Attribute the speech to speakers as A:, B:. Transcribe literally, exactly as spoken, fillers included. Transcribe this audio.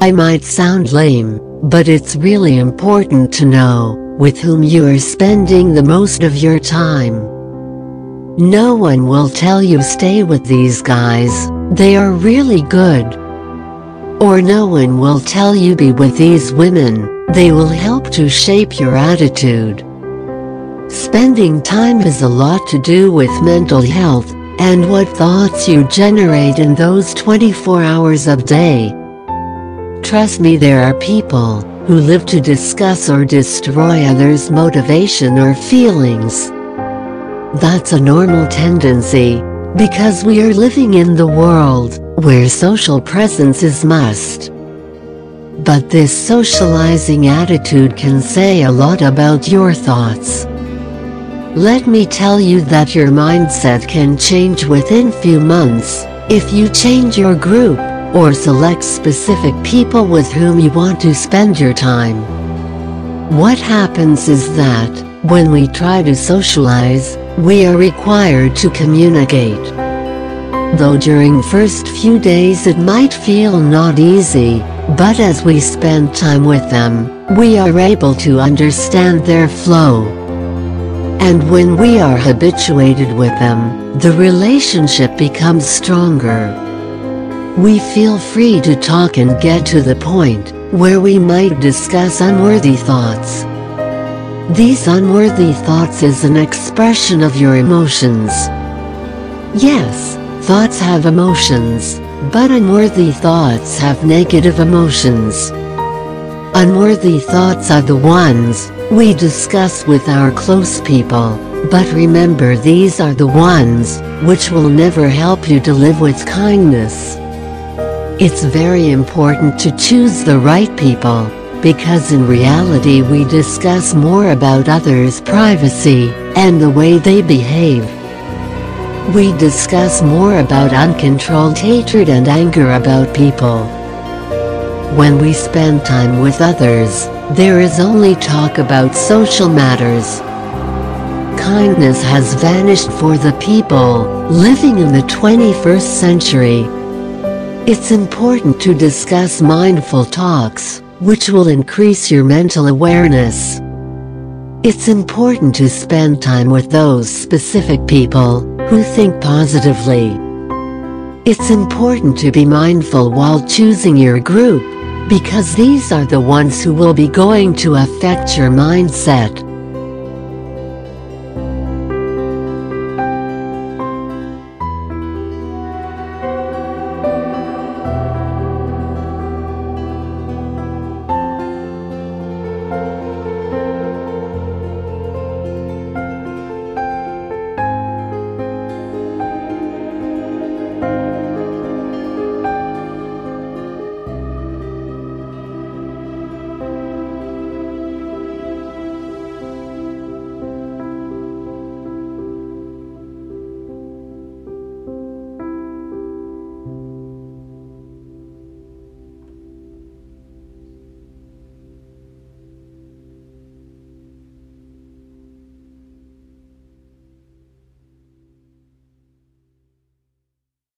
A: I might sound lame, but it's really important to know with whom you are spending the most of your time. No one will tell you stay with these guys, they are really good. Or no one will tell you be with these women, they will help to shape your attitude. Spending time has a lot to do with mental health, and what thoughts you generate in those twenty-four hours of day. Trust me, there are people who live to discuss or destroy others' motivation or feelings. That's a normal tendency, because we are living in the world where social presence is must. But this socializing attitude can say a lot about your thoughts. Let me tell you that your mindset can change within few months if you change your group or select specific people with whom you want to spend your time. What happens is that when we try to socialize, we are required to communicate. Though during first few days it might feel not easy, but as we spend time with them, we are able to understand their flow. And when we are habituated with them, the relationship becomes stronger. We feel free to talk and get to the point where we might discuss unworthy thoughts. These unworthy thoughts is an expression of your emotions. Yes, thoughts have emotions, but unworthy thoughts have negative emotions. Unworthy thoughts are the ones we discuss with our close people, but remember, these are the ones which will never help you to live with kindness. It's very important to choose the right people, because in reality we discuss more about others' privacy and the way they behave. We discuss more about uncontrolled hatred and anger about people. When we spend time with others, there is only talk about social matters. Kindness has vanished for the people living in the twenty-first century. It's important to discuss mindful talks, which will increase your mental awareness. It's important to spend time with those specific people who think positively. It's important to be mindful while choosing your group, because these are the ones who will be going to affect your mindset.